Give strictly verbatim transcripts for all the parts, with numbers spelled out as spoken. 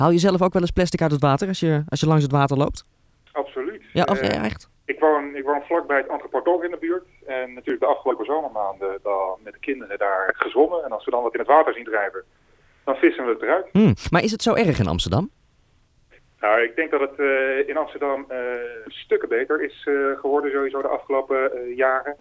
Haal je zelf ook wel eens plastic uit het water als je, als je langs het water loopt? Absoluut. Ja, of, Uh, ja echt? Ik woon, ik woon vlakbij het Anthropotog in de buurt. En natuurlijk de afgelopen zomermaanden dan met de kinderen daar gezwommen. En als we dan wat in het water zien drijven, dan vissen we het eruit. Hmm. Maar is het zo erg in Amsterdam? Nou, ik denk dat het uh, in Amsterdam uh, stukken beter is uh, geworden sowieso de afgelopen uh, jaren.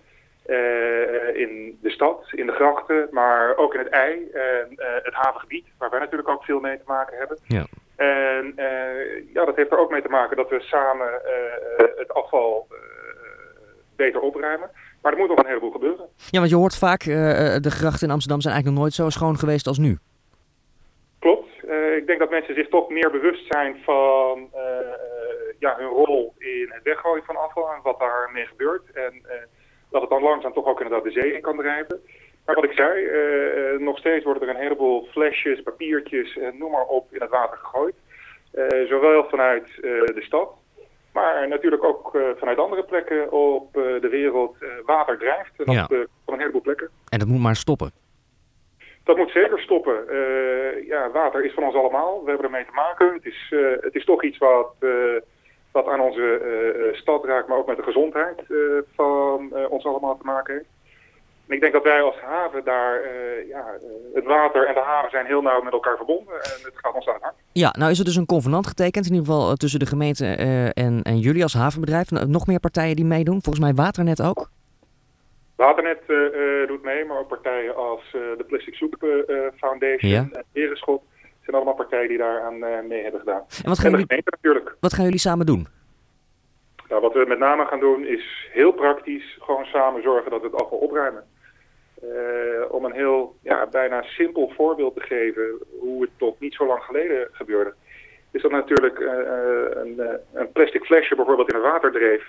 Uh, in de stad, in de grachten, maar ook in het I en uh, het havengebied, waar wij natuurlijk ook veel mee te maken hebben. Ja. En uh, ja, dat heeft er ook mee te maken dat we samen uh, het afval uh, beter opruimen. Maar er moet nog een heleboel gebeuren. Ja, want je hoort vaak, uh, de grachten in Amsterdam zijn eigenlijk nog nooit zo schoon geweest als nu. Klopt. Uh, ik denk dat mensen zich toch meer bewust zijn van uh, uh, ja, hun rol in het weggooien van afval en wat daarmee gebeurt. En uh, dat het dan langzaam toch ook inderdaad de zee in kan drijven. Maar wat ik zei, uh, nog steeds worden er een heleboel flesjes, papiertjes, uh, noem maar op, in het water gegooid. Uh, zowel vanuit uh, de stad, maar natuurlijk ook uh, vanuit andere plekken op uh, de wereld uh, water drijft. En dat Ja. uh, van een heleboel plekken. En dat moet maar stoppen. Dat moet zeker stoppen. Uh, ja, water is van ons allemaal. We hebben ermee te maken. Het is, uh, het is toch iets wat, uh, wat aan onze uh, stad raakt, maar ook met de gezondheid uh, van uh, ons allemaal te maken heeft. En ik denk dat wij als haven daar, uh, ja, uh, het water en de haven zijn heel nauw met elkaar verbonden. En het gaat ons aan het hart. Ja, nou is er dus een convenant getekend, in ieder geval uh, tussen de gemeente uh, en, en jullie als havenbedrijf. N- nog meer partijen die meedoen, volgens mij Waternet ook. Waternet uh, uh, doet mee, maar ook partijen als uh, de Plastic Soup uh, Foundation Ja. en Herenschot. Het zijn allemaal partijen die daaraan uh, mee hebben gedaan. En wat gaan, En de jullie, gemeente natuurlijk. wat gaan jullie samen doen? Nou, wat we met name gaan doen is heel praktisch gewoon samen zorgen dat we het afval opruimen. Uh, om een heel ja, bijna simpel voorbeeld te geven hoe het tot niet zo lang geleden gebeurde. Is dat natuurlijk uh, een, uh, een plastic flesje bijvoorbeeld in het water dreef.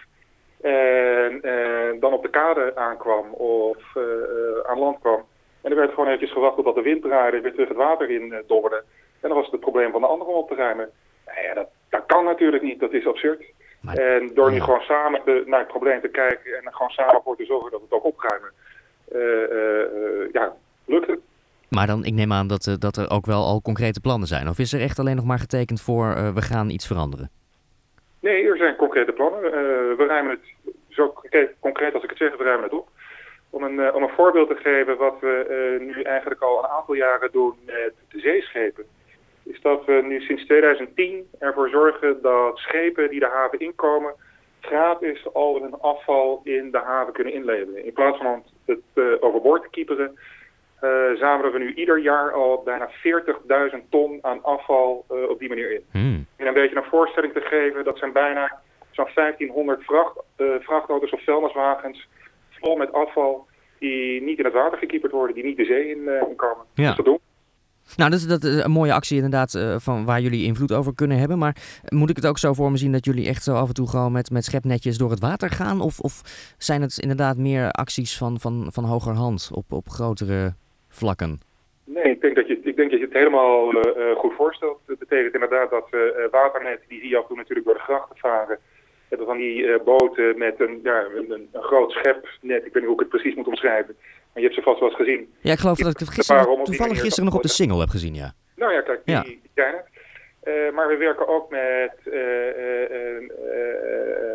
En uh, dan op de kade aankwam of uh, uh, aan land kwam. En er werd gewoon eventjes gewacht totdat de wind draaide, weer terug het water in uh, dobberde. En dan was het het probleem van de ander om op te ruimen. Nou ja, dat, dat kan natuurlijk niet, dat is absurd. Maar, en door nu ja. gewoon samen te, naar het probleem te kijken en er gewoon samen voor te zorgen dat we het ook opruimen. Uh, uh, uh, ja, lukt het. Maar dan, ik neem aan dat, uh, dat er ook wel al concrete plannen zijn. Of is er echt alleen nog maar getekend voor uh, we gaan iets veranderen? Nee, er zijn concrete plannen. Uh, we ruimen het, zo concreet als ik het zeg, we ruimen het op. Om een, uh, om een voorbeeld te geven wat we uh, nu eigenlijk al een aantal jaren doen met de zeeschepen. Is dat we nu sinds tweeduizend tien ervoor zorgen dat schepen die de haven inkomen gratis al hun afval in de haven kunnen inleveren. In plaats van het uh, overboord te kieperen, uh, zamelen we nu ieder jaar al bijna veertigduizend ton aan afval uh, op die manier in. Hmm. En een beetje een voorstelling te geven, dat zijn bijna zo'n vijftienhonderd vracht, uh, vrachtauto's of vuilniswagens vol met afval die niet in het water gekieperd worden, die niet de zee in, uh, in komen. Ja. Dus dat doen. Nou, dat is, dat is een mooie actie inderdaad uh, van waar jullie invloed over kunnen hebben. Maar moet ik het ook zo voor me zien dat jullie echt zo af en toe gewoon met, met schepnetjes door het water gaan? Of, of zijn het inderdaad meer acties van, van, van hogerhand op, op grotere vlakken? Nee, ik denk dat je, ik denk dat je het helemaal uh, uh, goed voorstelt. Het betekent inderdaad dat uh, Waternet, die zie je af en toe natuurlijk door de grachten varen, hebben van die uh, boten met een, ja, een, een groot schepnet. Ik weet niet hoe ik het precies moet omschrijven. Maar je hebt ze vast wel eens gezien. Ja, ik geloof dat ik het gisteren, toevallig gisteren nog op de Singel heb gezien, ja. Nou ja, kijk, die, Ja. die zijn het. Uh, maar we werken ook met uh, uh, uh, uh, uh,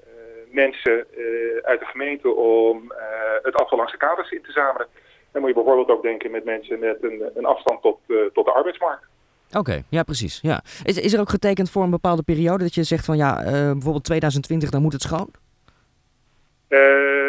mensen uh, uit de gemeente om uh, het afval langs de kaders in te zamelen. Dan moet je bijvoorbeeld ook denken met mensen met een, een afstand tot, uh, tot de arbeidsmarkt. Oké, okay, ja precies. Ja. Is, is er ook getekend voor een bepaalde periode dat je zegt van ja, uh, bijvoorbeeld tweeduizend twintig, dan moet het schoon? Uh,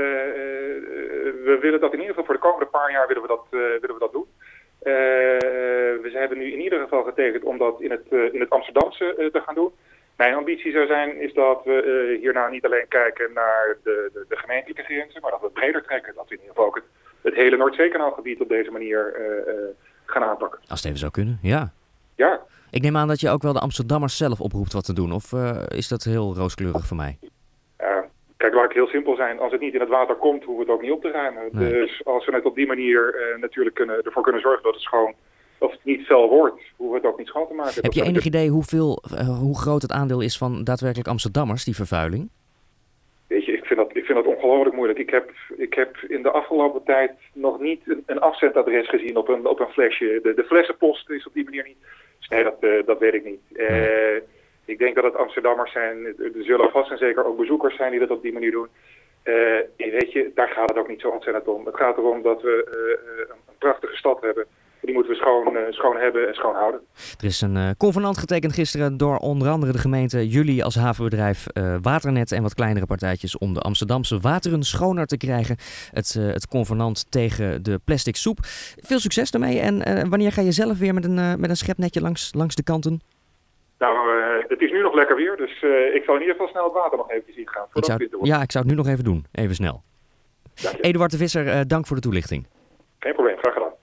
we willen dat in ieder geval voor de komende paar jaar willen we dat, uh, willen we dat doen. Uh, we hebben nu in ieder geval getekend om dat in het, uh, in het Amsterdamse uh, te gaan doen. Mijn ambitie zou zijn is dat we uh, hierna niet alleen kijken naar de, de, de gemeentelijke grenzen, maar dat we het breder trekken. Dat we in ieder geval ook het, het hele Noordzeekanaalgebied op deze manier uh, uh, gaan aanpakken. Als het even zou kunnen, ja. Ja. Ik neem aan dat je ook wel de Amsterdammers zelf oproept wat te doen. Of uh, is dat heel rooskleurig voor mij? Uh, kijk, laat ik heel simpel zijn. Als het niet in het water komt, hoeven we het ook niet op te ruimen. Nee. Dus als we het op die manier uh, natuurlijk kunnen, ervoor kunnen zorgen dat het schoon, of het niet fel wordt, hoeven we het ook niet schoon te maken. Heb dat je enig het... idee hoeveel, uh, hoe groot het aandeel is van daadwerkelijk Amsterdammers, die vervuiling? Weet je, ik vind dat, ik vind dat ongelooflijk moeilijk. Ik heb, ik heb in de afgelopen tijd nog niet een, een afzendadres gezien op een, op een flesje. De, de flessenpost is op die manier niet Nee, dat, uh, dat weet ik niet. Uh, nee. Ik denk dat het Amsterdammers zijn. Er zullen vast en zeker ook bezoekers zijn die dat op die manier doen. Uh, weet je, daar gaat het ook niet zo ontzettend om. Het gaat erom dat we uh, een prachtige stad hebben. Die moeten we schoon, uh, schoon hebben en schoon houden. Er is een uh, convenant getekend gisteren door onder andere de gemeente, jullie als havenbedrijf, uh, Waternet en wat kleinere partijtjes om de Amsterdamse wateren schoner te krijgen. Het, uh, het convenant tegen de plastic soep. Veel succes daarmee en uh, wanneer ga je zelf weer met een, uh, met een schepnetje langs, langs de kanten? Nou, uh, het is nu nog lekker weer, dus uh, ik zal in ieder geval snel het water nog even zien gaan. Ik zou, ja, ik zou het nu nog even doen. Even snel. Eduard de Visser, uh, dank voor de toelichting. Geen probleem, graag gedaan.